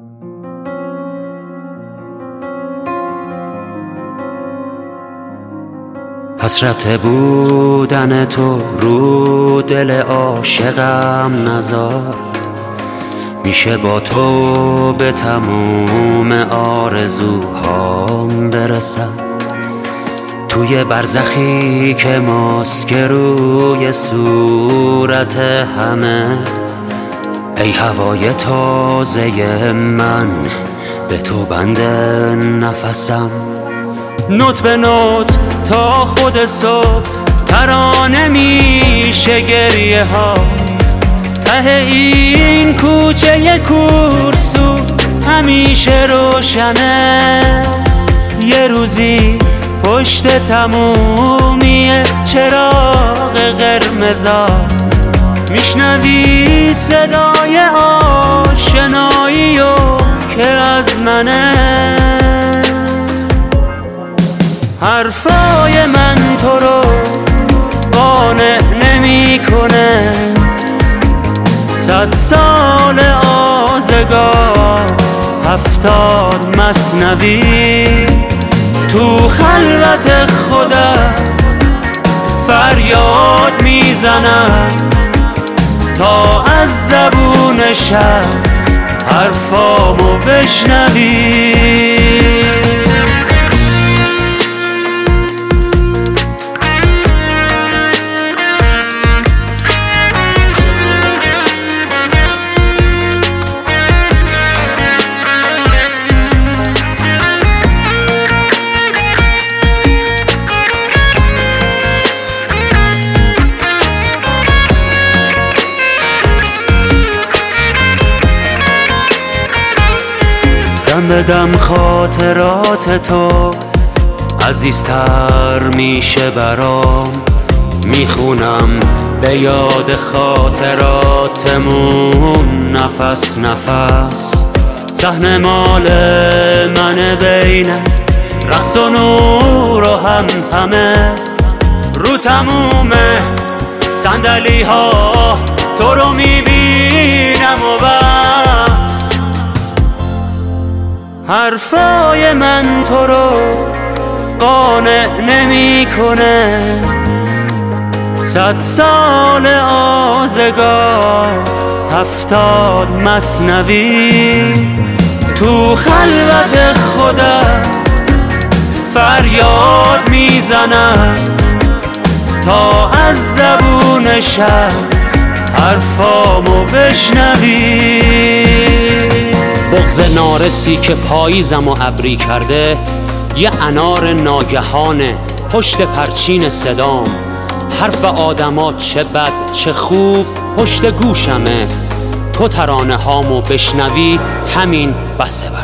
حسرت بودن تو رو دل عاشقم نذار، میشه با تو به تموم آرزوهام برسم. توی برزخی که ماسک روی صورت همه، ای هوای تازه من به تو بنده نفسم. نوت به نوت تا خود صبح ترانه میشه گریه ها، ته این کوچه کورسو همیشه روشنه. یه روزی پشت تمومی چراغ قرمزا میشنوی صدای آشنایی و که از منه. حرفای من تو رو قانع نمی کنه، 100 سال آزگار 70 مثنوی تو خلوت خودم فریاد میزنم تا از زبون شب حرفامو بشنوی. دم به دم خاطرات تو عزیزتر میشه برام، میخونم به یاد خاطراتمون نفس نفس. صحنه مال من بین رقص و نور و همه، رو تموم صندلی ها تو رو میبینم و بس. حرفای من تو رو قانع نمی کنه، 100 سال آزگار 70 مثنوی تو خلوت خودم فریاد میزنم تا از زبون شب حرفامو بشنوی. بغض نارسی که پاییزم و ابری کرده، یه انار ناگهانه پشت پرچین صدام. حرف آدما چه بد چه خوب پشت گوشمه، تو ترانه هامو بشنوی همین بسه.